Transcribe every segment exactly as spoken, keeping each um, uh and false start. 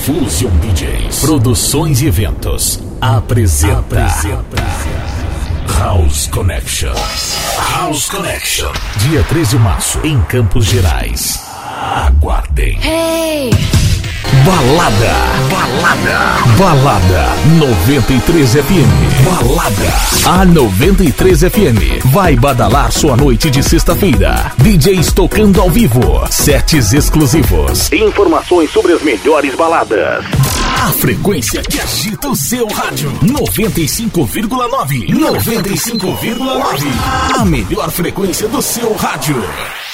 Fusion D Js, produções e eventos. Apresenta, apresenta House Connection. House Connection. Dia três de março, em Campos Gerais. Aguardem. Hey! Balada, balada, balada noventa e três F M. Balada. A noventa e três F M vai badalar sua noite de sexta-feira. D Js tocando ao vivo, sets exclusivos, informações sobre as melhores baladas. A frequência que agita o seu rádio. noventa e cinco vírgula nove. noventa e cinco vírgula nove. A melhor frequência do seu rádio.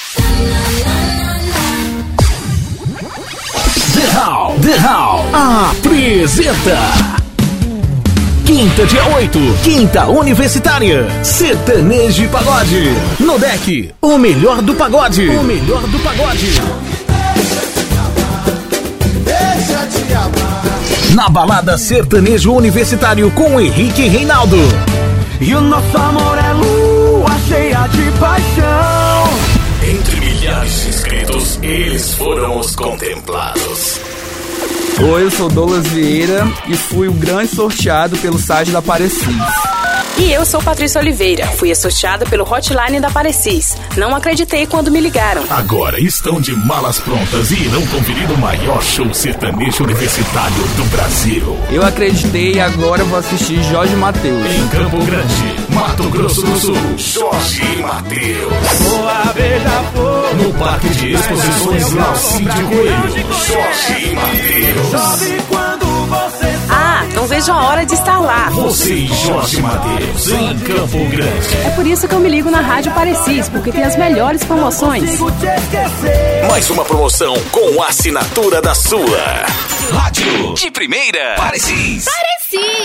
The Hall, The Hall apresenta Quinta, dia oito, Quinta Universitária, Sertanejo e Pagode. No deck, o melhor do pagode. O melhor do pagode. Na balada Sertanejo Universitário com Henrique Reinaldo. E o nosso amor é lua cheia de paixão. Entre milhares de inscritos, eles foram os contemplados. Oi, eu sou Douglas Vieira e fui o grande sorteado pelo site da Parecis. E eu sou Patrícia Oliveira, fui sorteada pelo hotline da Parecis. Não acreditei quando me ligaram. Agora estão de malas prontas e irão conferir o maior show sertanejo universitário do Brasil. Eu acreditei e agora vou assistir Jorge Mateus. Em Campo Grande, Mato Grosso do Sul, Jorge Mateus. Boa beija-flor. No Parque de Exposições Alcide Coelho, Jorge Mateus. Chove quando você... Ah, não vejo a hora de estar lá. Você e Jorge Mateus em Campo Grande. É por isso que eu me ligo na Rádio Parecis, porque tem as melhores promoções. Consigo te esquecer. Mais uma promoção com a assinatura da sua Rádio de Primeira Parecis. Parecis!